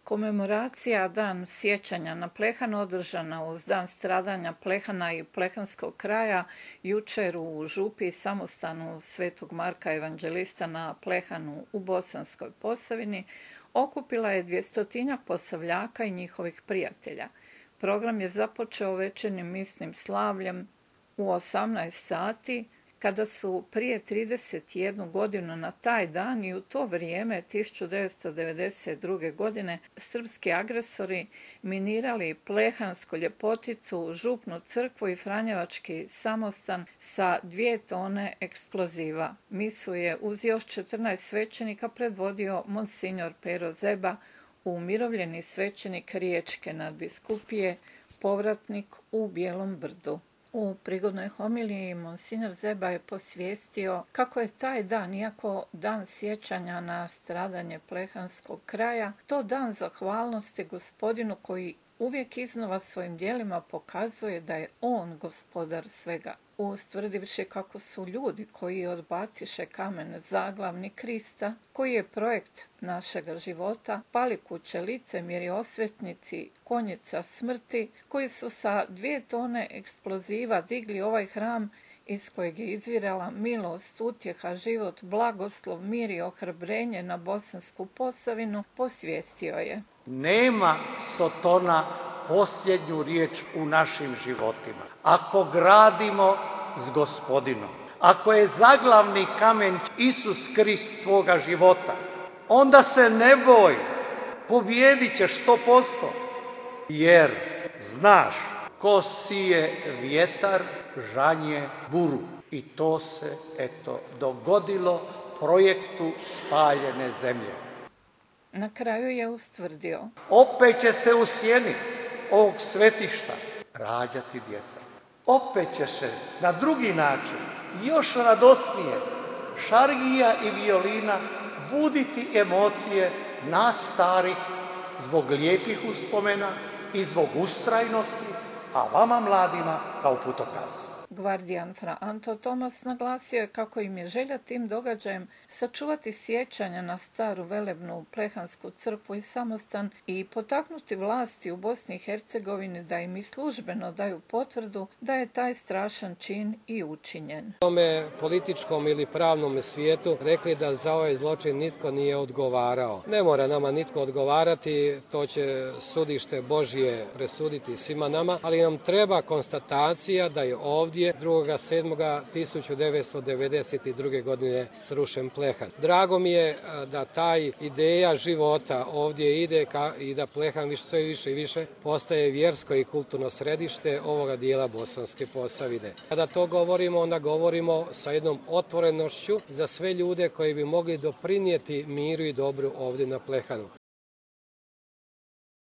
Komemoracija Dan sjećanja na Plehan održana uz Dan stradanja Plehana i Plehanskog kraja jučer u župi samostanu Svetog Marka Evanđelista na Plehanu u Bosanskoj Posavini okupila je 200 posavljaka i njihovih prijatelja. Program je započeo večernjim misnim slavljem u 18 sati, kada su prije 31 godinu na taj dan i u to vrijeme 1992. godine srpski agresori minirali Plehansku ljepoticu, župnu crkvu i Franjevački samostan sa 2 tone eksploziva. Misu je uz još 14 svećenika predvodio monsignor Pero Zeba, umirovljeni svećenik Riječke nadbiskupije, povratnik u Bijelom Brdu. U prigodnoj homiliji monsignor Zeba je posvijestio kako je taj dan, iako dan sjećanja na stradanje Plehanskog kraja, to dan zahvalnosti Gospodinu koji uvijek iznova svojim djelima pokazuje da je On gospodar svega. Ustvrdivši kako su ljudi koji odbaciše kamen zaglavni Krista, koji je projekt našega života, pali kuće licemjeri, osvetnici, konjica smrti, koji su sa 2 tone eksploziva digli ovaj hram iz kojeg je izvirala milost, utjeha, život, blagoslov, mir i ohrabrenje na Bosansku Posavinu, posvijestio je. Nema Sotona posljednju riječ u našim životima. Ako gradimo s Gospodinom, ako je zaglavni kamen Isus Krist tvoga života, onda se ne boj, pobijedit ćeš 100%. Jer znaš, ko sije vjetar, žanje buru. I to se, dogodilo projektu spaljene zemlje. Na kraju je ustvrdio: opet će se u sjeni ovog svetišta rađati djeca. Opet će se na drugi način, još radosnije, šargija i violina buditi emocije nas starih zbog lijepih uspomena i zbog ustrajnosti, a vama mladima kao putokaz. Gvardijan Fra Anto Tomas naglasio je kako im je želja tim događajem sačuvati sjećanja na staru velebnu Plehansku crkvu i samostan i potaknuti vlasti u Bosni i Hercegovini da im i službeno daju potvrdu da je taj strašan čin i učinjen. U tome političkom ili pravnom svijetu rekli da za ovaj zločin nitko nije odgovarao. Ne mora nama nitko odgovarati, to će sudište Božje presuditi svima nama, ali nam treba konstatacija da je ovdje 2.7.1992. godine srušen Plehan. Drago mi je da taj ideja života ovdje ide i da Plehan sve više i više postaje vjersko i kulturno središte ovoga dijela Bosanske Posavine. Kada to govorimo, onda govorimo sa jednom otvorenošću za sve ljude koji bi mogli doprinijeti miru i dobru ovdje na Plehanu.